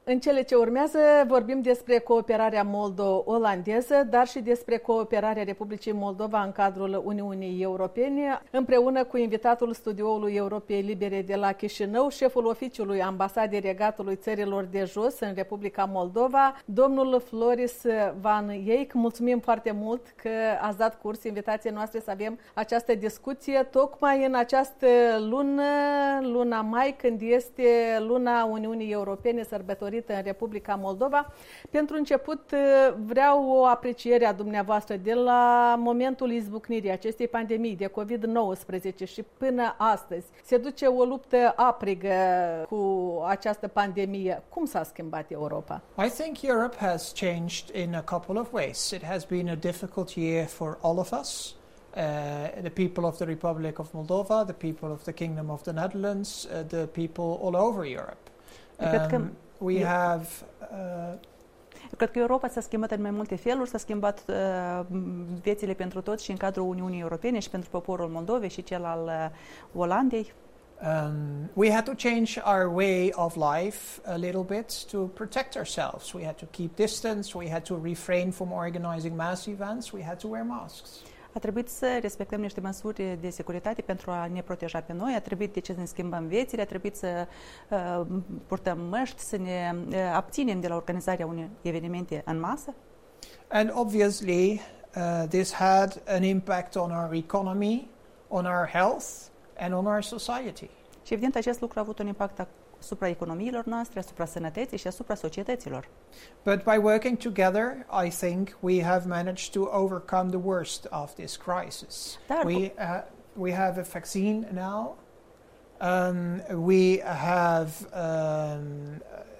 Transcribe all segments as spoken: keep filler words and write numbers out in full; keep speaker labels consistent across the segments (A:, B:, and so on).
A: În cele ce urmează vorbim despre cooperarea moldo-olandeză, dar și despre cooperarea Republicii Moldova în cadrul Uniunii Europene, împreună cu invitatul studioului Europei Libere de la Chișinău, șeful oficiului Ambasadei Regatului Țărilor de Jos în Republica Moldova, domnul Floris Van Eyck. Mulțumim foarte mult că ați dat curs invitației noastre să avem această discuție tocmai în această lună, luna mai, când este luna Uniunii Europene sărbătorită în Republica Moldova. Pentru început vreau o apreciere a dumneavoastră de la momentul izbucnirii acestei pandemii de covid nouăsprezece și până astăzi. Se duce o luptă aprigă cu această pandemie. Cum s-a schimbat Europa?
B: I think Europe has changed in a couple of ways. It has been a difficult year for all of us. Uh, the people of the Republic of Moldova, the people of the Kingdom of the Netherlands, uh, the people all over Europe. Um, we have uh,
C: Eu cred că Europa s-a schimbat în mai multe feluri, s-a schimbat uh, viețile pentru toți și în cadrul Uniunii Europene și pentru poporul Moldovei și cel al uh, Olandei.
B: Um, we had to change our way of life a little bit to protect ourselves. We had to keep distance, we had to refrain from organizing mass events, we had to wear masks.
C: A trebuit să respectăm niște măsuri de securitate pentru a ne proteja pe noi, a trebuit de ce să ne schimbăm viețile, a trebuit să uh, purtăm măști, să ne uh, abținem de la organizarea unor evenimente în masă.
B: And obviously uh, this had an impact on our economy, on our health and on our society.
C: Și evident acest lucru a avut un impact asupra economiilor noastre, asupra sănătății și asupra societăților.
B: But by working together, I think we have managed to overcome the worst of this crisis.
C: Dar
B: we uh, we have a vaccine now. Um, we have um,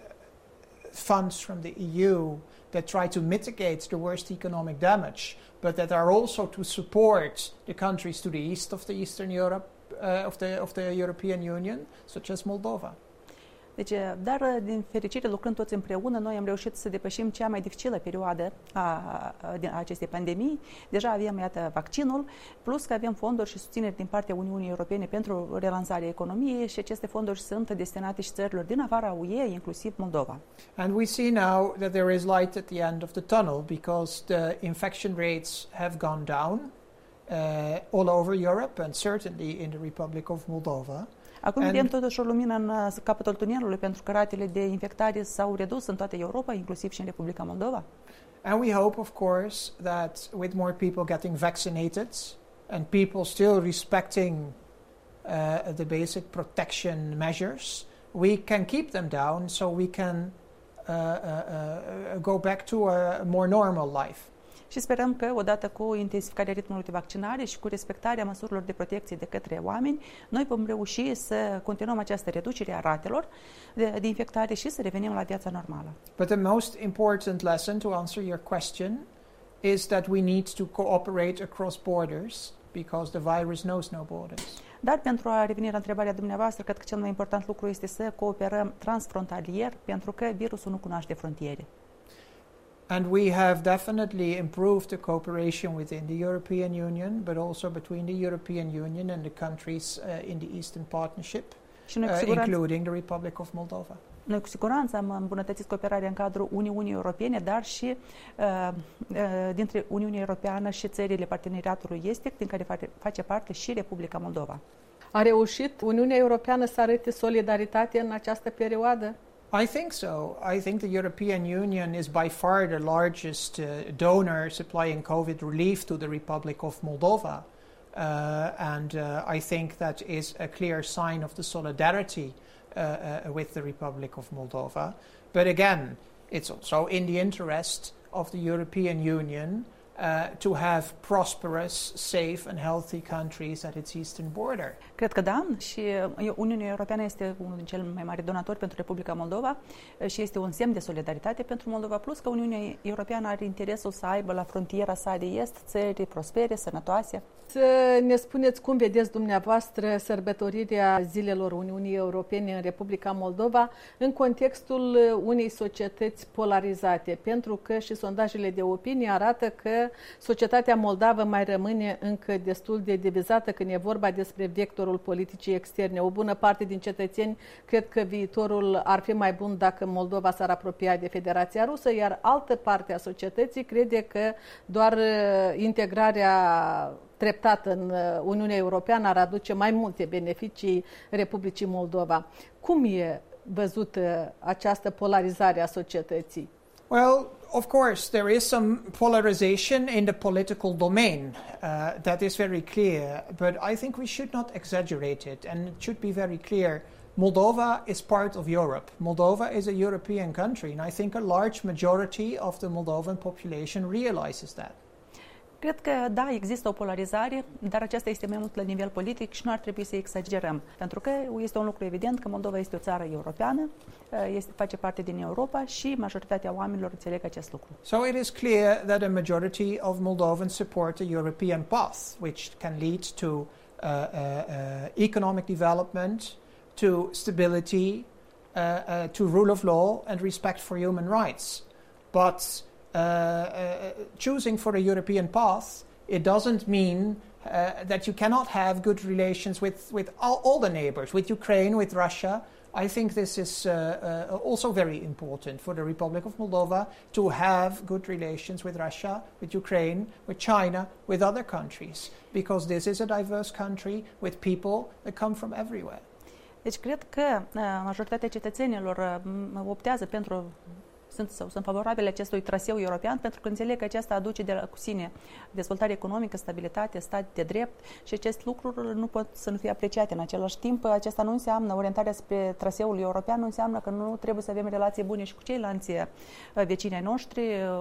B: funds from the E U that try to mitigate the worst economic damage, but that are also to support the countries to the east of the Eastern Europe, uh, of the of the European Union, such as Moldova.
C: Deci, dar din fericire, lucrând toți împreună, noi am reușit să depășim cea mai dificilă perioadă a, a, a acestei pandemii. Deja avem, iată, vaccinul, plus că avem fonduri și susțineri din partea Uniunii Europene pentru relansarea economiei și aceste fonduri sunt destinate și țărilor din afara U E, inclusiv Moldova.
B: And we see now that there is light at the end of the tunnel because the infection rates have gone down uh, all over Europe and certainly in the Republic of Moldova.
C: Acum vedem totuși o lumină în capătul tunelului pentru că ratele de infectare s-au redus în toată Europa, inclusiv și în Republica Moldova.
B: And we hope, of course, that with more people getting vaccinated and people still respecting uh, the basic protection measures, we can keep them down so we can uh, uh, uh, go back to a more normal life.
C: Și sperăm că, odată cu intensificarea ritmului de vaccinare și cu respectarea măsurilor de protecție de către oameni, noi vom reuși să continuăm această reducere a ratelor de, de infectare și să revenim la viața normală.
B: But the most important lesson, to answer your question, is that we need to cooperate across borders because the virus knows no borders.
C: Dar pentru a reveni la întrebarea dumneavoastră, cred că cel mai important lucru este să cooperăm transfrontalier, pentru că virusul nu cunoaște frontiere.
B: And we have definitely improved the cooperation within the European Union, but also between the European Union and the countries uh, in the Eastern Partnership, uh, including the Republic of Moldova.
C: Noi cu siguranță am îmbunătățit cooperarea în cadrul Uniunii Europene, dar și uh, uh, dintre Uniunea Europeană și țările parteneriatului estic, din care face parte și Republica Moldova.
A: A reușit Uniunea Europeană să arate solidaritate în această perioadă?
B: I think so. I think the European Union is by far the largest uh, donor supplying COVID relief to the Republic of Moldova. Uh, and uh, I think that is a clear sign of the solidarity uh, uh, with the Republic of Moldova. But again, it's also in the interest of the European Union Uh, to have prosperous, safe and healthy countries at its eastern border.
C: Cred că da, și Uniunea Europeană este unul din cel mai mari donatori pentru Republica Moldova și este un semn de solidaritate pentru Moldova, plus că Uniunea Europeană are interesul să aibă la frontiera sa de est țări prospere, sănătoase.
A: Să ne spuneți cum vedeți dumneavoastră sărbătorirea zilelor Uniunii Europene în Republica Moldova în contextul unei societăți polarizate, pentru că și sondajele de opinie arată că societatea moldavă mai rămâne încă destul de divizată când e vorba despre vectorul politicii externe. O bună parte din cetățeni cred că viitorul ar fi mai bun dacă Moldova s-ar apropia de Federația Rusă, iar altă parte a societății crede că doar integrarea treptată în Uniunea Europeană ar aduce mai multe beneficii Republicii Moldova. Cum e văzută această polarizare a societății?
B: Well, of course, there is some polarization in the political domain. Uh, that is very clear. But I think we should not exaggerate it, and it should be very clear. Moldova is part of Europe. Moldova is a European country, and I think a large majority of the Moldovan population realizes that.
C: Cred că, da, există o polarizare, dar aceasta este mai mult la nivel politic și nu ar trebui să exagerăm. Pentru că este un lucru evident că Moldova este o țară europeană, este, face parte din Europa și majoritatea oamenilor înțeleg acest lucru.
B: So it is clear that a majority of Moldovans support a European path, which can lead to uh, uh, uh, economic development, to stability, uh, uh, to rule of law and respect for human rights. But Uh, uh, choosing for a European path, it doesn't mean uh, that you cannot have good relations with, with all, all the neighbors, with Ukraine, with Russia. I think this is uh, uh, also very important for the Republic of Moldova to have good relations with Russia, with Ukraine, with China, with other countries, because this is a diverse country with people that come from everywhere.
C: Deci cred că uh, majoritatea cetățenilor uh, optează pentru sunt sau sunt favorabile acestui traseu european pentru că înțeleg că acesta aduce de la, cu sine dezvoltare economică, stabilitate, stat de drept și acest lucru nu pot să nu fie apreciate. În același timp, acesta nu înseamnă, orientarea spre traseul european nu înseamnă că nu trebuie să avem relații bune și cu ceilalți vecini ai noștri,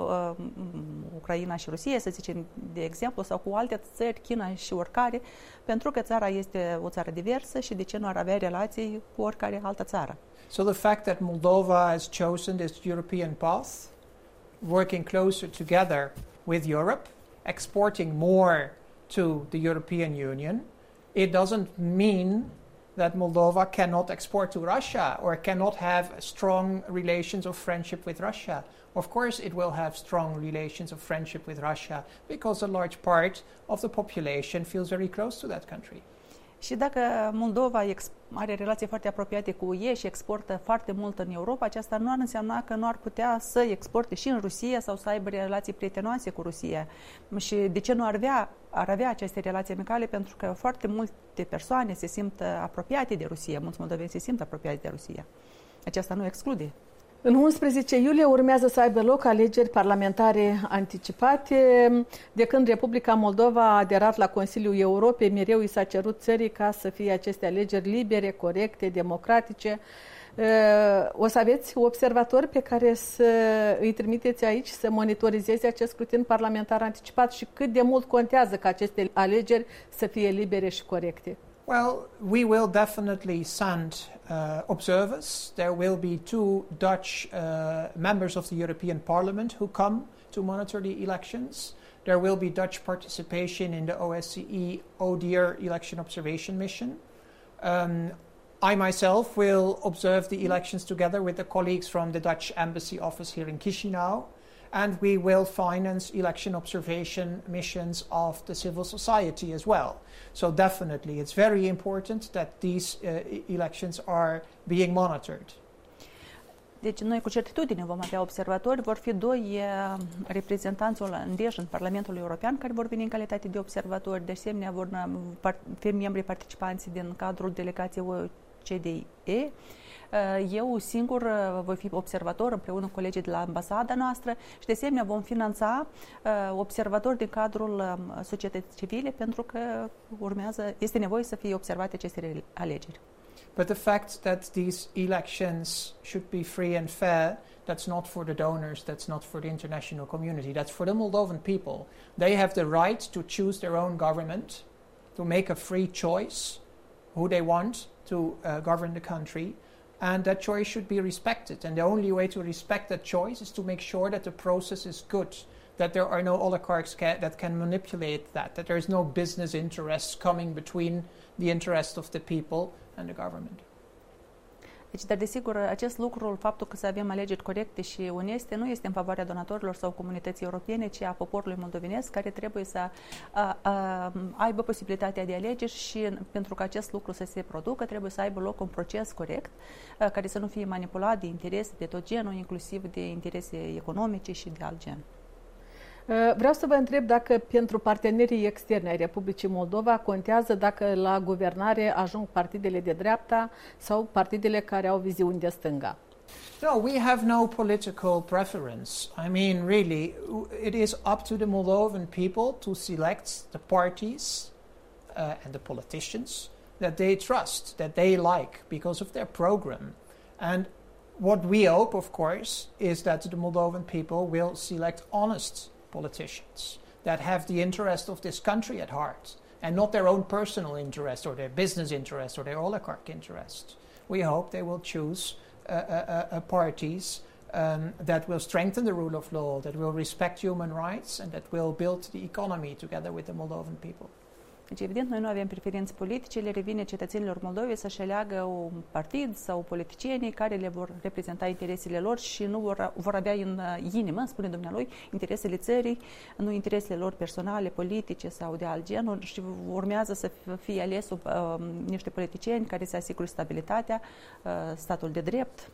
C: Ucraina și Rusia, să zicem de exemplu, sau cu alte țări, China și oricare, pentru că țara este o țară diversă și de ce nu ar avea relații cu oricare altă țară.
B: So the fact that Moldova has chosen this European path, working closer together with Europe, exporting more to the European Union, it doesn't mean that Moldova cannot export to Russia or cannot have strong relations of friendship with Russia. Of course, it will have strong relations of friendship with Russia because a large part of the population feels very close to that country.
C: Și dacă Moldova are relații foarte apropiate cu U E și exportă foarte mult în Europa, aceasta nu ar însemna că nu ar putea să exporte și în Rusia sau să aibă relații prietenoase cu Rusia. Și de ce nu ar avea, ar avea aceste relații amicale? Pentru că foarte multe persoane se simt apropiate de Rusia, mulți moldoveni se simt apropiați de Rusia. Aceasta nu exclude.
A: În unsprezece iulie urmează să aibă loc alegeri parlamentare anticipate. De când Republica Moldova a aderat la Consiliul Europei, mereu i s-a cerut țării ca să fie aceste alegeri libere, corecte, democratice. O să aveți observatori pe care să îi trimiteți aici să monitorizeze acest scrutin parlamentar anticipat și cât de mult contează ca aceste alegeri să fie libere și corecte?
B: Well, we will definitely send uh, observers. There will be two Dutch uh, members of the European Parliament who come to monitor the elections. There will be Dutch participation in the O S C E O D I R election observation mission. Um, I myself will observe the elections together with the colleagues from the Dutch Embassy office here in Chisinau. And we will finance election observation missions of the civil society as well. So definitely, it's very important that these uh, elections are being monitored.
C: Deci noi cu certitudine vom avea observatori, vor fi doi reprezentanți olandezi în Parlamentul European care vor veni în calitate de observatori, de asemenea vor fi membri participanți din cadrul delegației O C D E. Eu singur voi fi observator împreună cu colegii de la ambasada noastră și de asemenea vom finanța observatori din cadrul societății civile pentru că urmează, este nevoie să fie observate aceste alegeri.
B: But the fact that these elections should be free and fair, that's not for the donors, that's not for the international community, that's for the Moldovan people. They have the right to choose their own government, to make a free choice who they want to uh, govern the country. And that choice should be respected. And the only way to respect that choice is to make sure that the process is good, that there are no oligarchs ca- that can manipulate that, that there is no business interests coming between the interest of the people and the government.
C: Deci, dar desigur, acest lucru, faptul că să avem alegeri corecte și oneste, nu este în favoarea donatorilor sau comunității europene, ci a poporului moldovenesc, care trebuie să a, a, aibă posibilitatea de alegeri și pentru că acest lucru să se producă, trebuie să aibă loc un proces corect, a, care să nu fie manipulat de interese de tot genul, inclusiv de interese economice și de alt gen.
A: Vreau să vă întreb dacă pentru partenerii externi ai Republicii Moldova contează dacă la guvernare ajung partidele de dreapta sau partidele care au viziuni de stânga.
B: No, we have no political preference. I mean, really, it is up to the Moldovan people to select the parties uh, and the politicians that they trust, that they like because of their program. And what we hope, of course, is that the Moldovan people will select honest politicians that have the interest of this country at heart and not their own personal interest or their business interest or their oligarch interest. We hope they will choose uh, uh, uh, parties um, that will strengthen the rule of law, that will respect human rights and that will build the economy together with the Moldovan people.
C: Deci, evident, noi nu avem preferințe politice, le revine cetățenilor Moldovei să-și aleagă un partid sau politicienii care le vor reprezenta interesele lor și nu vor, vor avea în inimă, spune dumnealui, interesele țării, nu interesele lor personale, politice sau de alt genul și urmează să fie ales uh, niște politicieni care să asigure stabilitatea, uh, statul de drept.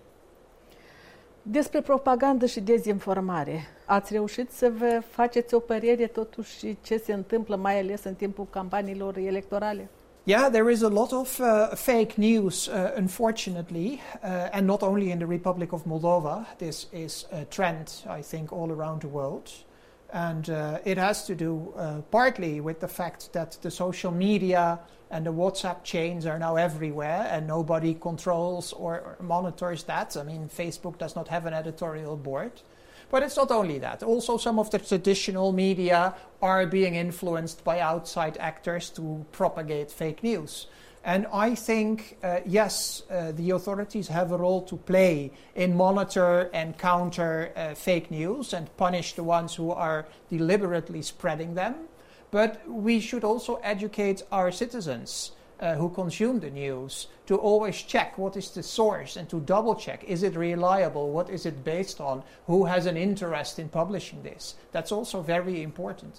A: Despre propagandă și dezinformare, ați reușit să vă faceți o părere totuși ce se întâmplă, mai ales în timpul campaniilor electorale?
B: Yeah, there is a lot of uh, fake news, uh, unfortunately, uh, and not only in the Republic of Moldova. This is a trend, I think, all around the world. And uh, it has to do uh, partly with the fact that the social media and the WhatsApp chains are now everywhere and nobody controls or, or monitors that. I mean, Facebook does not have an editorial board. But it's not only that. Also, some of the traditional media are being influenced by outside actors to propagate fake news. And I think, uh, yes, uh, the authorities have a role to play in monitor and counter uh, fake news and punish the ones who are deliberately spreading them. But we should also educate our citizens uh, who consume the news to always check what is the source and to double check, is it reliable, what is it based on, who has an interest in publishing this. That's also very important.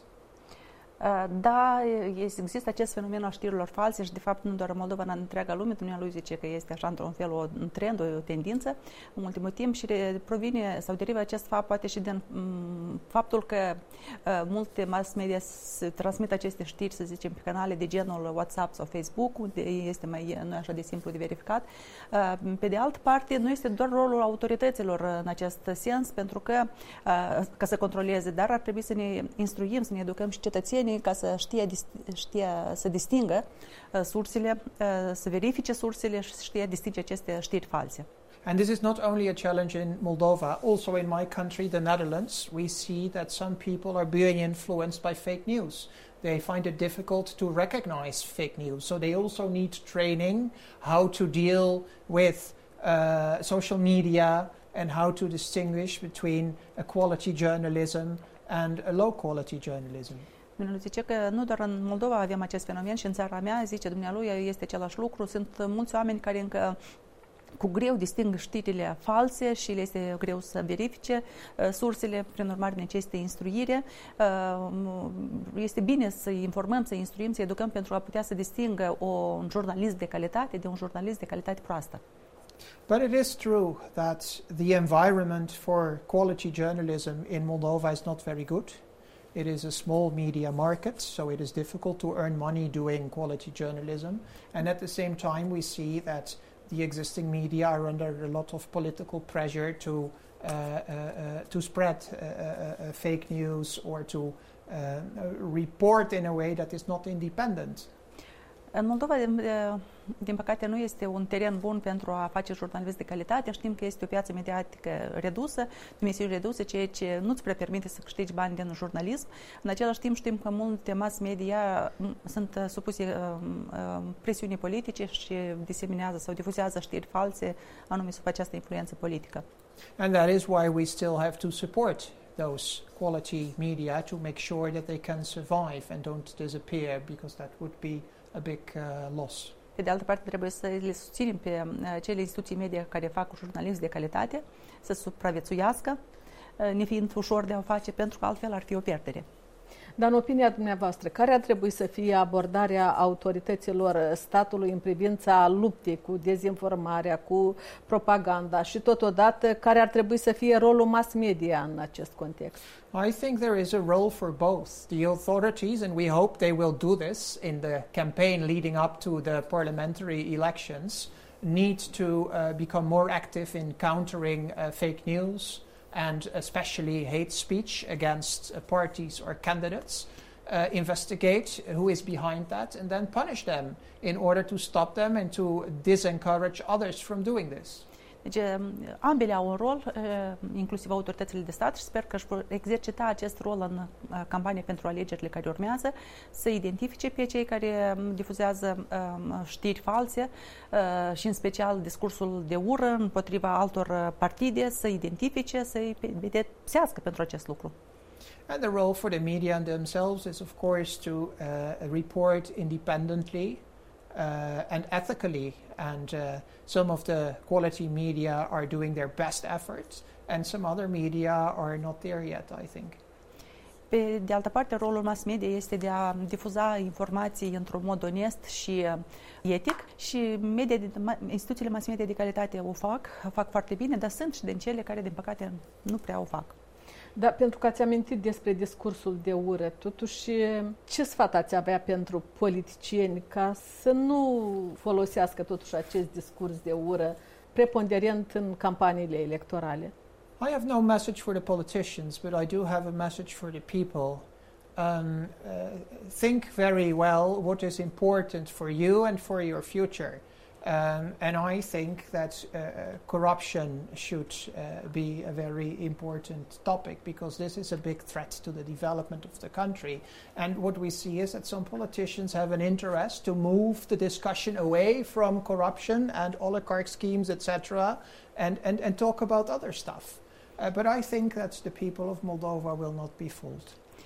C: Da, există acest fenomen al știrilor false și de fapt nu doar în Moldova, în întreaga lume. Dumnealui zice că este așa într-un fel un trend, o tendință în ultimul timp și provine sau derivă acest fapt poate și din faptul că uh, multe mass media transmit aceste știri, să zicem, pe canale de genul WhatsApp sau Facebook, unde este mai nu așa de simplu de verificat. Uh, pe de altă parte, nu este doar rolul autorităților în acest sens, pentru că uh, ca să controleze, dar ar trebui să ne instruim, să ne educăm și cetățenii ca să știe, știe să distingă uh, sursele, uh, să verifice sursele și să știe distinge aceste știri false.
B: And this is not only a challenge in Moldova, also in my country, the Netherlands, we see that some people are being influenced by fake news. They find it difficult to recognize fake news, so they also need training how to deal with uh, social media and how to distinguish between a quality journalism and a low quality journalism.
C: Dumnealui zice că nu doar în Moldova avem acest fenomen și în țara mea, zice dumnealui, este același lucru. Sunt mulți oameni care încă cu greu disting știrile false și le este greu să verifice uh, sursele, prin urmare necesită instruire. Uh, este bine să informăm, să instruim, să educăm pentru a putea să distingă o, un jurnalist de calitate de un jurnalist de calitate proastă.
B: But it is true that the environment for quality journalism in Moldova is not very good. It is a small media market, so it is difficult to earn money doing quality journalism. And at the same time, we see that the existing media are under a lot of political pressure to uh, uh, uh, to spread uh, uh, uh, fake news or to uh, report in a way that is not independent.
C: În Moldova, din păcate, nu este un teren bun pentru a face jurnalism de calitate. Știm că este o piață mediatică redusă, dimensiuni reduse, ceea ce nu-ți prea permite să câștigi bani din jurnalism. În același timp știm că multe mass media sunt supuse presiunii politice și diseminează sau difuzează știri false, anume sub această influență politică.
B: And that is why we still have to support those quality media to make sure that they can survive and don't disappear, because that would be a big uh, loss.
C: Pe de altă parte, trebuie să le susținem pe cele instituții media care fac jurnalism de calitate să supraviețuiască, nefiind ușor de a o face, pentru că altfel ar fi o pierdere.
A: Dar în opinia dumneavoastră, care ar trebui să fie abordarea autorităților statului în privința luptei cu dezinformarea, cu propaganda și totodată care ar trebui să fie rolul mass media în acest context?
B: I think there is a role for both. The authorities, and we hope they will do this in the campaign leading up to the parliamentary elections, need to uh, become more active in countering uh, fake news, and especially hate speech against uh, parties or candidates, uh, investigate who is behind that and then punish them in order to stop them and to disencourage others from doing this.
C: Deci, ambele au un rol, inclusiv autoritățile de stat, și sper că își vor exercita acest rol în campania pentru alegerile care urmează, să identifice pe cei care difuzează știri false și în special discursul de ură împotriva altor partide, să identifice, să-i pedepsească pentru acest lucru.
B: And the role for the media themselves is, of course, to uh, report independently Uh, and ethically, and uh, some of the quality media are doing their best efforts, and some other media are not there yet, I think.
C: Pe de altă parte, rolul mass media este de a difuza informații într-un mod onest și etic, și media, instituțiile mass media de calitate o fac, o fac foarte bine, dar sunt și din cele care, din păcate, nu prea o fac.
A: Da, pentru că ați amintit despre discursul de ură, totuși, ce sfat ați avea pentru politicieni ca să nu folosească totuși acest discurs de ură preponderent în campaniile electorale?
B: I have no message for the politicians, but I do have a message for the people. Um, uh, think very well what is important for you and for your future. Um, and I think that uh, corruption should uh, be a very important topic, because this is a big threat to the development of the country. And what we see is that some politicians have an interest to move the discussion away from corruption and oligarch schemes, et cetera, and, and, and talk about other stuff. Uh, but I think that the people of Moldova will not be fooled.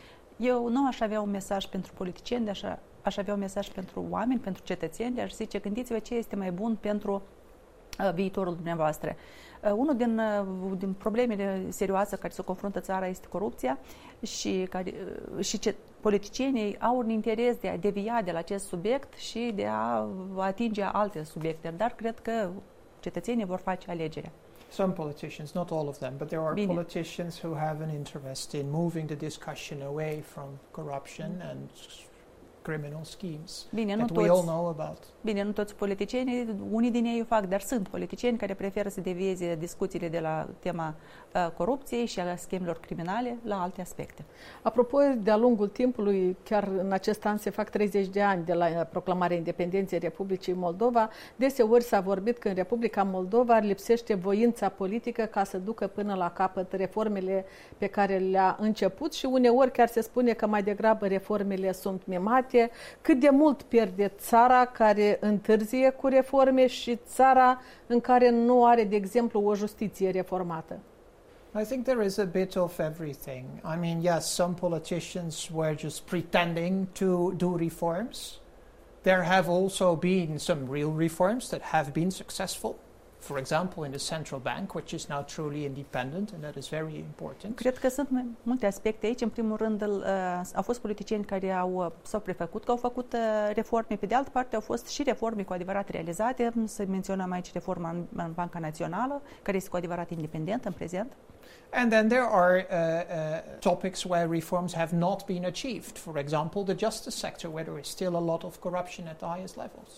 C: Eu nu aș avea un mesaj pentru politicieni, de așa aș avea un mesaj pentru oameni, pentru cetățeni, aș zice, gândiți-vă ce este mai bun pentru uh, viitorul dumneavoastră. Uh, unul din, uh, din problemele serioase care se confruntă țara este corupția, și, care, uh, și ce, politicienii au un interes de a devia de la acest subiect și de a atinge alte subiecte, dar cred că cetățenii vor face alegerea.
B: Some politicians, not all of them, but there are
C: Bine.
B: politicians who have an interest in moving the discussion away from corruption mm. and criminal schemes
C: Bine,
B: that
C: nu
B: we
C: toți,
B: all know about.
C: Bine, nu toți politicienii, unii din ei o fac, dar sunt politicieni care preferă să devieze discuțiile de la tema uh, corupției și a schemelor criminale la alte aspecte.
A: Apropo, de-a lungul timpului, chiar în acest an se fac treizeci de ani de la proclamarea independenței Republicii Moldova, deseori s-a vorbit că în Republica Moldova lipsește voința politică ca să ducă până la capăt reformele pe care le-a început, și uneori chiar se spune că mai degrabă reformele sunt mimate. Cât de mult pierde țara care întârzie cu reforme și țara în care nu are, de exemplu, o justiție reformată?
B: I think there is a bit of everything. I mean, yes, some politicians were just pretending to do reforms. There have also been some real reforms that have been successful. For example, in the central bank, which is now truly independent, and that is very important.
C: Cred că sunt multe aspecte aici. În primul rând, uh, au fost politicieni care au, s-au prefăcut că au făcut uh, reforme. Pe de altă parte, au fost și reforme cu adevărat realizate. Să menționăm aici reforma în, în Banca Națională, care este cu adevărat independentă în prezent.
B: And then there are uh, uh, topics where reforms have not been achieved. For example, the justice sector, where there is still a lot of corruption at the highest levels.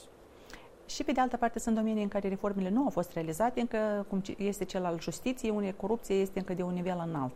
C: Și pe de altă parte sunt domenii în care reformele nu au fost realizate, încă cum este cel al justiției, unde corupția este încă de un nivel înalt.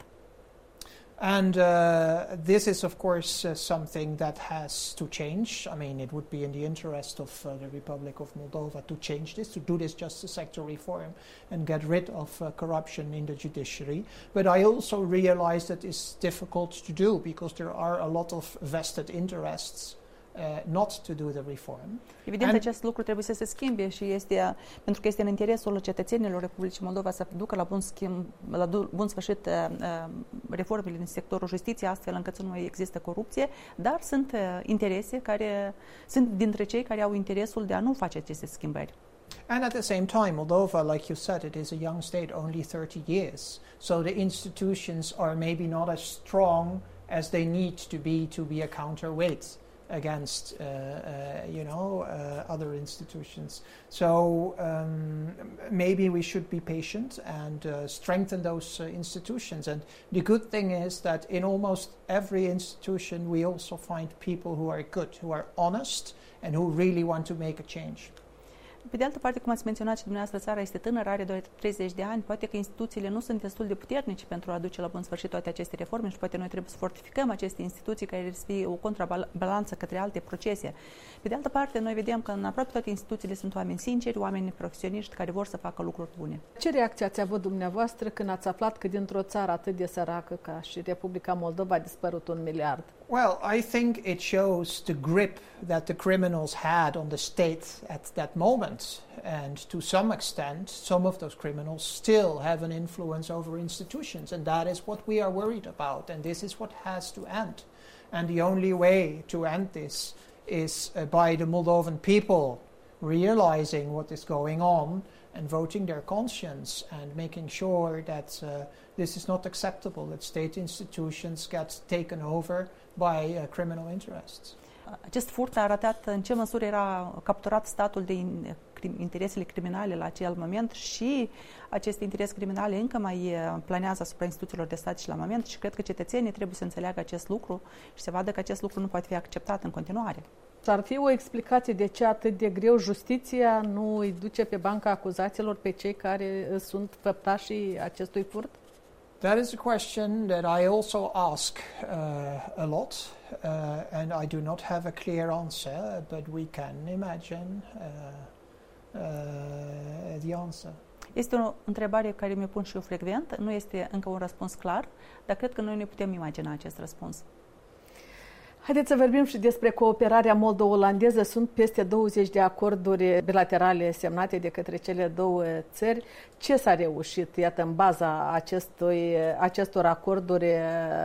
B: And uh, this is, of course, uh, something that has to change. I mean, it would be in the interest of uh, the Republic of Moldova to change this, to do this justice sector reform and get rid of uh, corruption in the judiciary. But I also realize that it's difficult to do because there are a lot of vested interests uh, not to do the reform.
C: Evident, and acest lucru trebuie să se schimbe și este, pentru că este în interesul cetățenilor Republicii Moldova să ducă la bun, schimb, la bun sfârșit uh, reformele în sectorul justiției, astfel încât să nu mai există corupție, dar sunt uh, interese care sunt dintre cei care au interesul de a nu face aceste schimbări.
B: And at the same time, Moldova, like you said, it is a young state, only thirty years. So the institutions are maybe not as strong as they need to be to be a counterweight against, uh, uh, you know, uh, other institutions. So um, maybe we should be patient and uh, strengthen those uh, institutions. And the good thing is that in almost every institution we also find people who are good, who are honest, and who really want to make a change.
C: Pe de altă parte, cum ați menționat și dumneavoastră, țara este tânără, are doar treizeci de ani, poate că instituțiile nu sunt destul de puternice pentru a aduce la bun sfârșit toate aceste reforme și poate noi trebuie să fortificăm aceste instituții care să fie o contrabalanță către alte procese. Pe de altă parte, noi vedem că în aproape toate instituțiile sunt oameni sinceri, oameni profesioniști care vor să facă lucruri bune.
A: Ce reacție ați avut dumneavoastră când ați aflat că dintr-o țară atât de săracă ca și Republica Moldova a dispărut un miliard?
B: Well, I think it shows the grip that the criminals had on the state at that moment. And to some extent, some of those criminals still have an influence over institutions. And that is what we are worried about. And this is what has to end. And the only way to end this is uh, by the Moldovan people realizing what is going on and voting their conscience and making sure that uh, this is not acceptable, that state institutions get taken over by uh, criminal interests.
C: Acest furt a arătat în ce măsură era capturat statul de interesele criminale la acel moment și aceste interese criminale încă mai planează asupra instituțiilor de stat și la moment și cred că cetățenii trebuie să înțeleagă acest lucru și să vadă că acest lucru nu poate fi acceptat în continuare.
A: Ar fi o explicație de ce atât de greu justiția nu îi duce pe banca acuzaților pe cei care sunt făptașii acestui furt?
B: That is a question that I also ask uh, a lot, uh, and I do not have a clear answer, but we can imagine uh, uh, the answer.
C: Este o întrebare care mi-o pun și eu frecvent, nu este încă un răspuns clar, dar cred că noi ne putem imagina acest răspuns.
A: Haideți să vorbim și despre cooperarea moldo-olandeză. Sunt peste douăzeci de acorduri bilaterale semnate de către cele două țări. Ce s-a reușit, iată, în baza acestui, acestor acorduri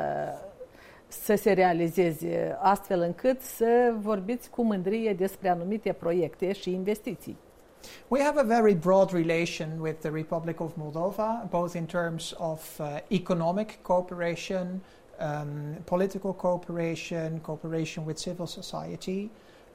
A: să se realizeze, astfel încât să vorbiți cu mândrie despre anumite proiecte și investiții?
B: We have a very broad relation with the Republic of Moldova, both in terms of uh, economic cooperation, Um, political cooperation, cooperation with civil society,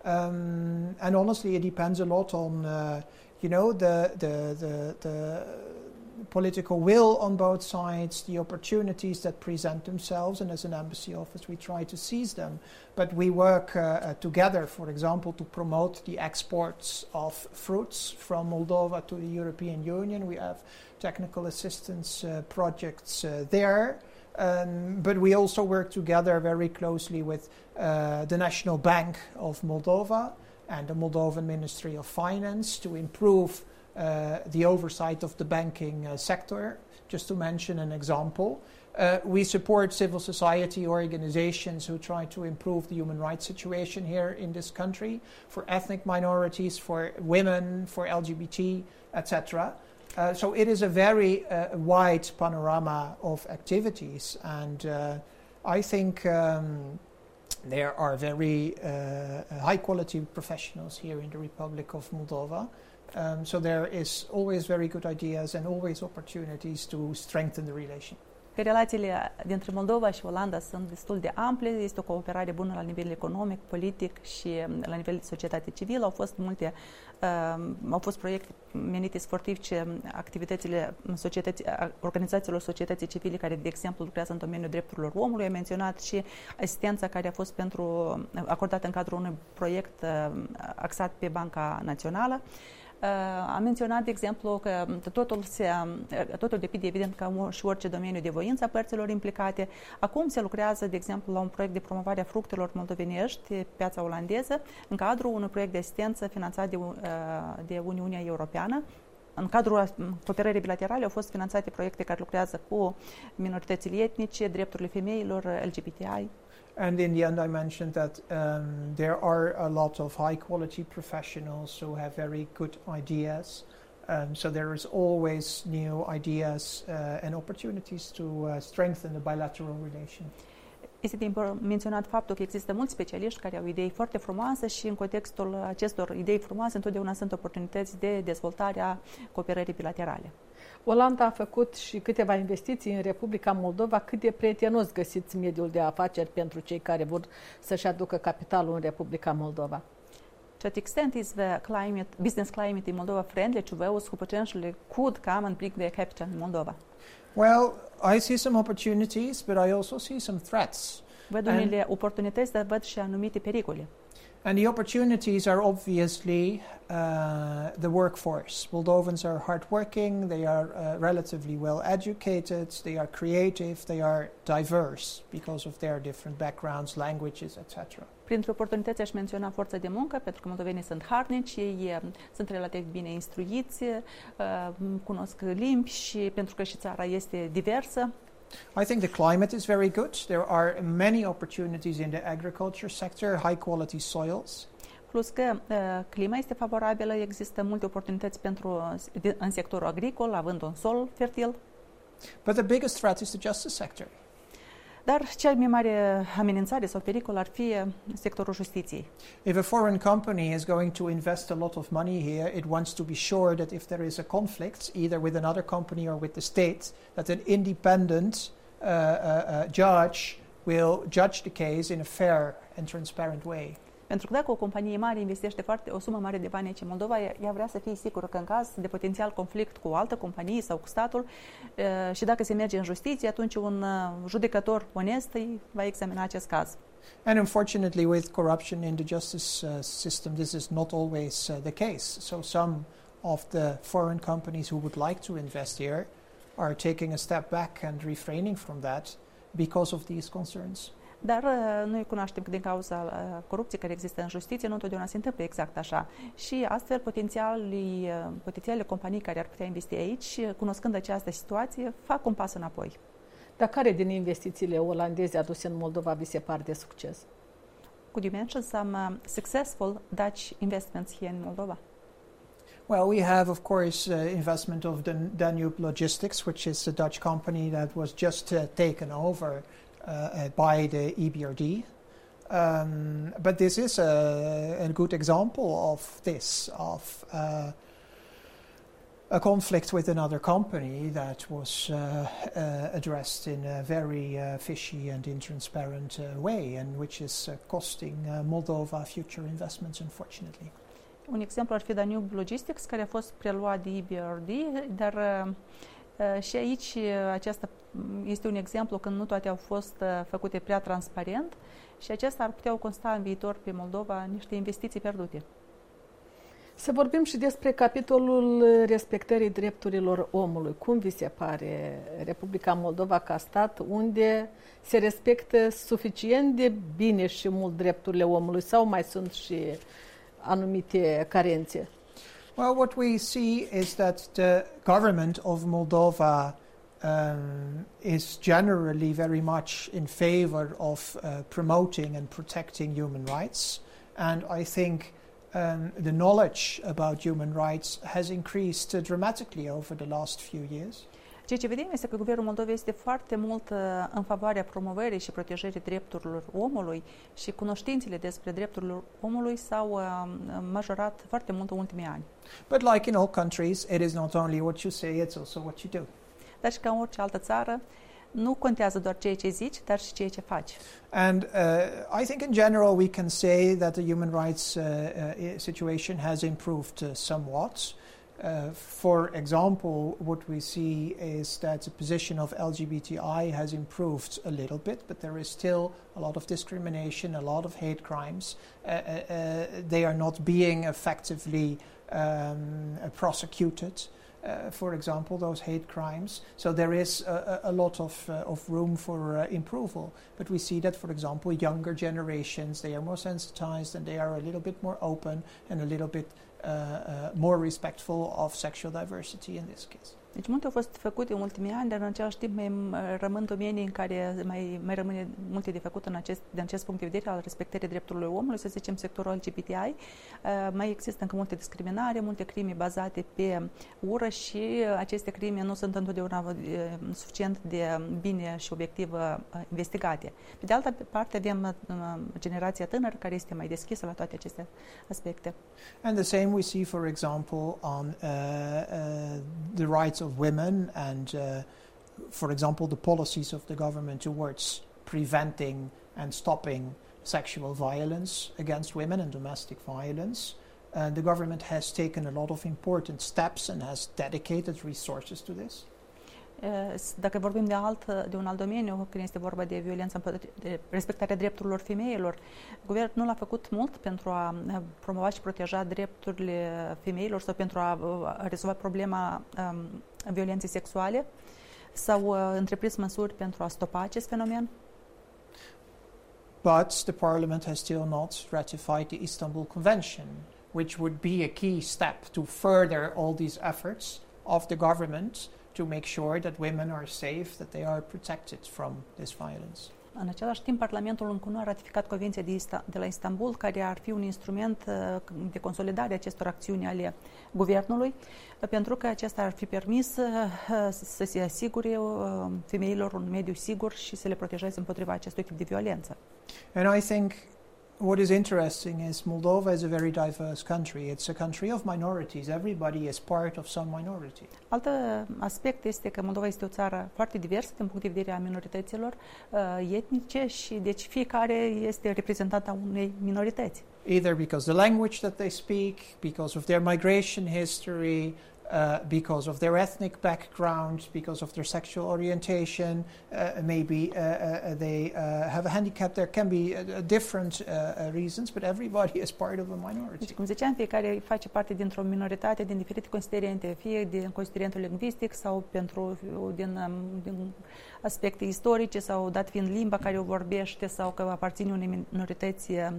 B: um, and honestly, it depends a lot on, uh, you know, the, the the the political will on both sides, the opportunities that present themselves, and as an embassy office, we try to seize them. But we work uh, uh, together, for example, to promote the exports of fruits from Moldova to the European Union. We have technical assistance uh, projects uh, there. Um, but we also work together very closely with uh, the National Bank of Moldova and the Moldovan Ministry of Finance to improve uh, the oversight of the banking uh, sector, just to mention an example. Uh, we support civil society organizations who try to improve the human rights situation here in this country, for ethnic minorities, for women, for L G B T, et cetera. Uh, so it is a very uh, wide panorama of activities, and uh, I think um, there are very uh, high-quality professionals here in the Republic of Moldova. Um, so there is always very good ideas and always opportunities to strengthen the relation.
C: Că relațiile dintre Moldova și Olanda sunt destul de ample, este o cooperare bună la nivel economic, politic și la nivel de societate civilă. Au fost multe, uh, au fost proiecte menite să fortifice activitățile societății, organizațiilor societății civile care, de exemplu, lucrează în domeniul drepturilor omului. Am menționat și asistența care a fost pentru, acordată în cadrul unui proiect uh, axat pe Banca Națională. Am menționat, de exemplu, că totul, se, totul depinde, evident, ca și orice domeniu de voință a părților implicate. Acum se lucrează, de exemplu, la un proiect de promovare a fructelor moldovenești pe piața olandeză, în cadrul unui proiect de asistență finanțat de, de Uniunea Europeană. în cadrul cooperării bilaterale au fost finanțate proiecte care lucrează cu minoritățile etnice, drepturile femeilor, L G B T I.
B: And in the end, I mentioned that um, there are a lot of high-quality professionals who have very good ideas. Um, so there is always new ideas uh, and opportunities to uh, strengthen the bilateral relation.
C: Este de menționat faptul că există mulți specialiști care au idei foarte frumoase și în contextul acestor idei frumoase întotdeauna sunt oportunități de dezvoltare a cooperării bilaterale.
A: Olanda a făcut și câteva investiții în Republica Moldova. Cât de prietenos găsiți mediul de afaceri pentru cei care vor să-și aducă capitalul în Republica Moldova?
C: To what extent is the climate, business climate in Moldova friendly to those who potentially could come and bring their capital in Moldova?
B: Well, I see some opportunities, but I also see some threats.
C: Văd unele oportunități, dar văd și anumite pericole.
B: And the opportunities are obviously uh, the workforce. Moldovans are hardworking, they are uh, relatively well educated, they are creative, they are diverse because of their different backgrounds, languages, et cetera.
C: Printre oportunități aș menționa forța de muncă, pentru că moldovenii sunt harnici, ei sunt relativ bine instruiți, cunosc limbi și pentru că și țara este diversă.
B: I think the climate is very good. There are many opportunities in the agriculture sector, high quality soils.
C: Plus că uh, clima este favorabilă, există multe oportunități pentru de, în sectorul agricol, având un sol fertil.
B: But the biggest threat is the justice sector.
C: Dar cea mai mare amenințare sau pericol ar fi sectorul justiției.
B: If a foreign company is going to invest a lot of money here, it wants to be sure that if there is a conflict, either with another company or with the state, that an independent uh, uh, uh, judge will judge the case in a fair and transparent way.
C: Pentru că dacă o companie mare investește foarte, o sumă mare de bani aici în Moldova, ea vrea să fie sigură că în caz de potențial conflict cu o altă companie sau cu statul și dacă se merge în justiție, atunci un judecător onest va examina acest caz.
B: And unfortunately, with corruption in the justice uh, system, this is not always uh, the case. So some of the foreign companies who would like to invest here are taking a step back and refraining from that because of these concerns.
C: Dar noi cunoaștem că din cauza corupției care există în justiție, nu întotdeauna se întâmplă exact așa. Și astfel, potențialii, potențialele companii care ar putea investi aici, cunoscând această situație, fac un pas înapoi.
A: Dar care din investițiile olandeze aduse în Moldova vi se par de succes?
C: Could you mention some uh, successful Dutch investments here in Moldova?
B: Well, we have, of course, uh, investment of the Danube Logistics, which is a Dutch company that was just uh, taken over Uh, uh, by the E B R D. Um, but this is a, a good example of this, of uh, a conflict with another company that was uh, uh, addressed in a very uh, fishy and intransparent uh, way, and which is uh, costing uh, Moldova future investments, unfortunately.
C: Un exemplu ar fi Danube Logistics, care a fost preluat de E B R D, dar uh, și aici aceasta este un exemplu când nu toate au fost făcute prea transparent și acesta ar putea consta în viitor pe Moldova niște investiții pierdute.
A: Să vorbim și despre capitolul respectării drepturilor omului. Cum vi se pare Republica Moldova ca stat unde se respectă suficient de bine și mult drepturile omului sau mai sunt și anumite carențe?
B: Well, what we see is that the government of Moldova um, is generally very much in favor of uh, promoting and protecting human rights. And I think um, the knowledge about human rights has increased uh, dramatically over the last few years.
C: Ceea ce vedem este că guvernul Moldovei este foarte mult în favoarea promovării și protejării drepturilor omului și cunoștințele despre drepturile omului s-au majorat foarte mult în ultimii ani.
B: But like in all countries, it is not only what you say, it's also what you do.
C: Dar și ca în orice altă țară, nu contează doar ceea ce zici, dar și ceea ce faci.
B: And uh, I think in general we can say that the human rights uh, uh, situation has improved uh, somewhat. Uh, for example, what we see is that the position of L G B T I has improved a little bit, but there is still a lot of discrimination, a lot of hate crimes. Uh, uh, uh, they are not being effectively um, prosecuted. Uh, for example, those hate crimes. So there is a, a lot of, uh, of room for uh, improvement. But we see that, for example, younger generations, they are more sensitized and they are a little bit more open and a little bit uh, uh, more respectful of sexual diversity in this case.
C: Deci multe au fost făcute în ultimii ani, dar în același timp mai rămân domenii în care mai, mai rămâne multe de făcut în acest, din acest punct de vedere al respectării drepturilor omului, să zicem sectorul L G B T I. Uh, mai există încă multe discriminare, multe crime bazate pe ură și aceste crime nu sunt întotdeauna uh, suficient de bine și obiectiv uh, investigate. Pe de altă parte avem uh, generația tânără care este mai deschisă la toate aceste aspecte.
B: And the same we see, for example, on uh, uh, the rights of women and, uh, for example, the policies of the government towards preventing and stopping sexual violence against women and domestic violence. And the government has taken a lot of important steps and has dedicated resources to this.
C: Dacă vorbim de, alt, de un alt domeniu, când este vorba de violență, de respectarea drepturilor femeilor, guvernul a făcut mult pentru a promova și proteja drepturile femeilor sau pentru a rezolva problema um, violenței sexuale. S-au uh, întreprins măsuri pentru a stopa acest fenomen.
B: But the parliament has still not ratified the Istanbul Convention, which would be a key step to further all these efforts of the government to make sure that women are safe, that they are protected from this violence.
C: În același timp, Parlamentul încă nu a ratificat Convenția de, Ista- de la Istanbul, care ar fi un instrument uh, de consolidare a acestor acțiuni ale guvernului, uh, pentru că acesta ar fi permis uh, să se asigure uh, femeilor un mediu sigur și să le protejeze împotriva acestui tip de violență.
B: And I think what is interesting is Moldova is a very diverse country. It's a country of minorities. Everybody is part of some minority.
C: Alt aspect este că Moldova este o țară foarte diversă din punct de vedere a minorităților uh, etnice și deci fiecare este reprezentant a unei minorități.
B: Either because the language that they speak, because of their migration history, uh, because of their ethnic background, because of their sexual orientation, uh, maybe uh, uh, they uh, have a handicap. There can be uh, different uh, uh, reasons, but everybody is part of a minority.
C: Deci, cum ziceam, fiecare face parte dintr-o minoritate din diferite considerente, fie din considerentul lingvistic sau pentru din, din aspecte istorice sau dat fiind limba care o vorbește sau că aparține unei minorități uh,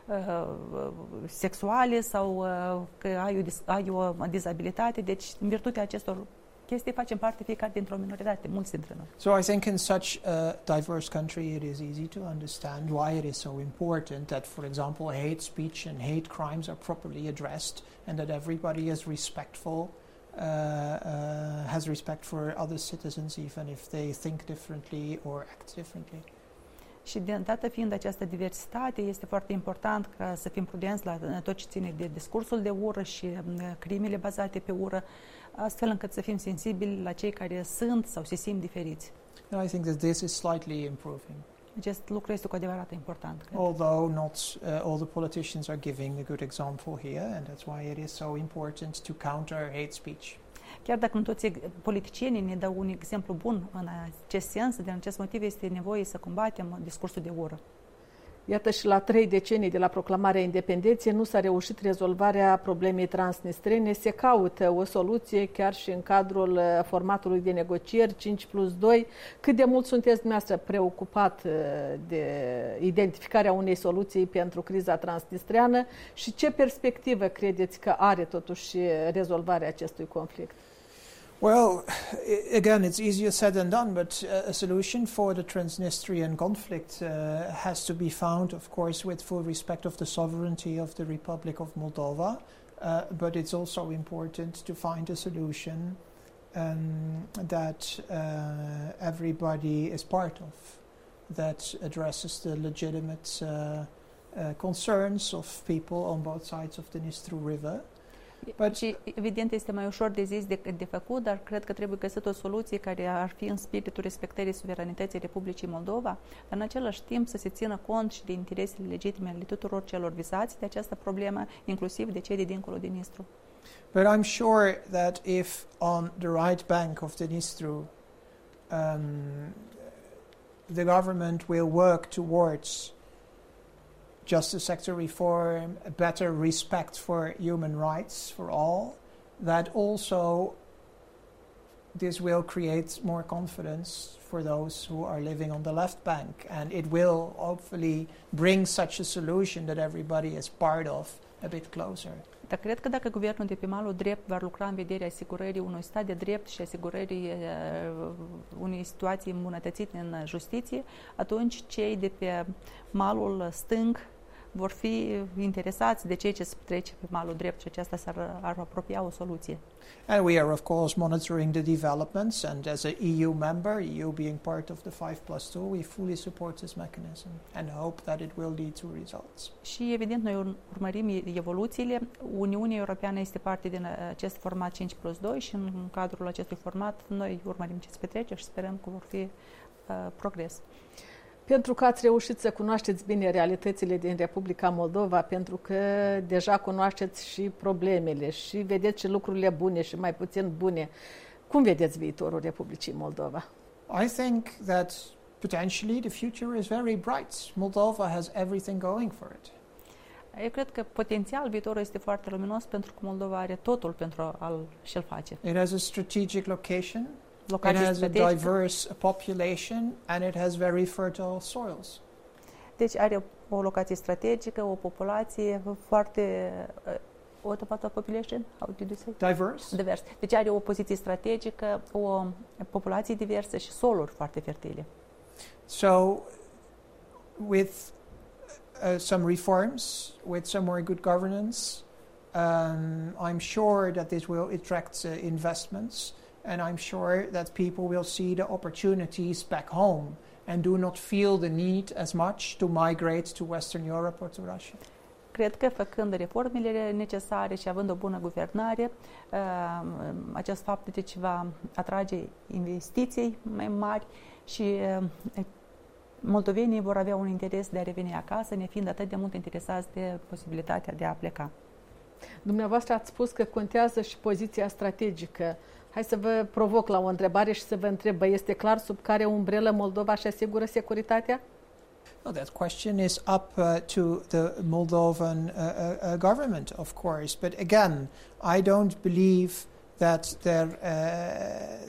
C: sexuale sau uh, că ai o, ai o dizabilitate. Deci, în virtutea acestor chestii, facem parte fiecare dintr-o minoritate, mulți dintre noi.
B: So I think in such a diverse country it is easy to understand why it is so important that, for example, hate speech and hate crimes are properly addressed and that everybody is respectful, uh, uh, has respect for other citizens even if they think differently or act differently.
C: Și de dată fiind această diversitate, este foarte important ca să fim prudenți la tot ce ține de discursul de ură și crimele bazate pe ură, astfel încât să fim sensibili la cei care sunt sau se simt diferiți.
B: And I think that this is slightly improving.
C: Acest lucru este cu adevărat important. Cred.
B: Although not uh, all the politicians are giving a good example here, and that's why it is so important to counter hate speech.
C: Chiar dacă nu toți politicienii ne dau un exemplu bun în acest sens, din acest motiv este nevoie să combatem discursul de ură.
A: Iată, și la trei decenii de la proclamarea independenței nu s-a reușit rezolvarea problemei transnistrene. Se caută o soluție chiar și în cadrul formatului de negocieri cinci plus doi. Cât de mult sunteți dumneavoastră preocupat de identificarea unei soluții pentru criza transnistreană și ce perspectivă credeți că are totuși rezolvarea acestui conflict?
B: Well, again, it's easier said than done, but uh, a solution for the Transnistrian conflict uh, has to be found, of course, with full respect of the sovereignty of the Republic of Moldova, uh, but it's also important to find a solution um, that uh, everybody is part of, that addresses the legitimate uh, uh, concerns of people on both sides of the Dnistru River.
C: But și, evident, este mai ușor de zis decât de făcut, dar cred că trebuie găsit o soluție care ar fi în spiritul respectării suveranității Republicii Moldova, dar în același timp să se țină cont și de interesele legitime ale tuturor celor vizați de această problemă, inclusiv de cei de dincolo de Dnistru.
B: But I'm sure that if on the right bank of the Dnistru um, the government will work towards justice sector reform, a better respect for human rights for all, that also this will create more confidence for those who are living on the left bank, and it will hopefully bring such a solution that everybody is part of a bit closer.
C: Dar cred că dacă guvernul de pe malul drept va lucra în vederea asigurării unui stat de drept și asigurării uh, unei situații îmbunătățite în justiție, atunci cei de pe malul stâng vor fi interesați de ceea ce se trece pe malul drept și aceasta s-ar ar apropia o soluție.
B: And we are of course monitoring the developments, and as an E U member, E U being part of the five plus two, we fully support this mechanism and hope that it will lead to results.
C: Și evident noi urmărim evoluțiile. Uniunea Europeană este parte din acest format cinci plus doi și în cadrul acestui format noi urmărim ce se petrece și sperăm că vor fi uh, progres.
A: Pentru că ați reușit să cunoașteți bine realitățile din Republica Moldova, pentru că deja cunoașteți și problemele și vedeți și lucrurile bune și mai puțin bune, cum vedeți viitorul Republicii Moldova?
B: I think that potentially the future is very bright. Moldova has everything going for it.
C: Eu cred că potențial viitorul este foarte luminos pentru că Moldova are totul pentru a-l și-l face.
B: It has a strategic location.
C: Locație
B: it has
C: strategică.
B: a diverse population and it has very fertile soils.
C: Deci are o locație strategică, o populație foarte what about the population? How did you say?
B: Diverse.
C: Divers. Deci are o poziție strategică, o populație diversă și soluri foarte fertile.
B: So with uh, some reforms, with some more good governance, um, I'm sure that this will attract uh, investments. And I'm sure that people will see the opportunities back home and do not feel the need as much to migrate to Western Europe or to Russia.
C: Cred că făcând reformele necesare și având o bună guvernare, acest fapt deci va atrage investiții mai mari și moldovenii vor avea un interes de a reveni acasă, nefiind atât de mult interesați de posibilitatea de a pleca.
A: Dumneavoastră ați spus că contează și poziția strategică. Hai să vă provoc la o întrebare și să vă întreb, este clar sub care umbrelă Moldova își asigură securitatea?
B: Well, that question is up uh, to the Moldovan uh, uh, government, of course. But again, I don't believe that there... Uh,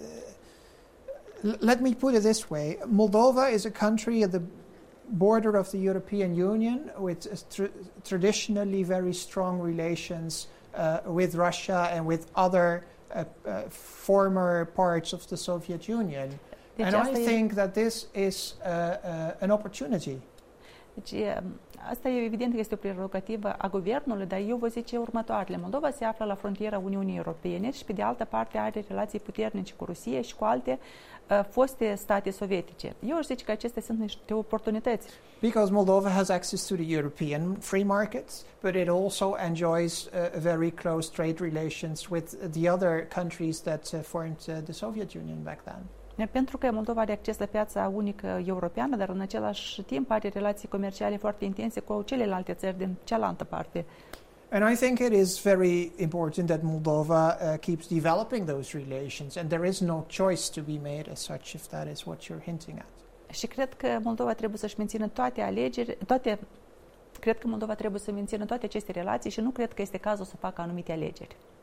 B: let me put it this way. Moldova is a country at the border of the European Union with tr traditionally very strong relations uh, with Russia and with other Uh, uh, former parts of the Soviet Union. Deci and I think that this is uh, uh, an opportunity.
C: Deci asta e evident că este o prerogativă a guvernului, dar eu vă zice următoarele. Moldova se află la frontiera Uniunii Europene și pe de altă parte are relații puternice cu Rusia și cu alte uh, foste state sovietice. Eu aș zice că acestea sunt niște oportunități.
B: Because Moldova has access to the European free markets, but it also enjoys uh, very close trade relations with the other countries that uh, formed uh, the Soviet Union back then.
C: Pentru că Moldova are acces la piața unică europeană, dar în același timp are relații comerciale foarte intense cu celelalte țări din cealaltă parte.
B: And I think it is very important that Moldova uh, keeps developing those relations, and there is no choice to be made as such, if that is what you're hinting at.
C: Și cred că Moldova trebuie să-și mențină toate alegeri, toate cred că Moldova trebuie să mențină toate aceste relații și nu cred că este cazul să facă anumite alegeri.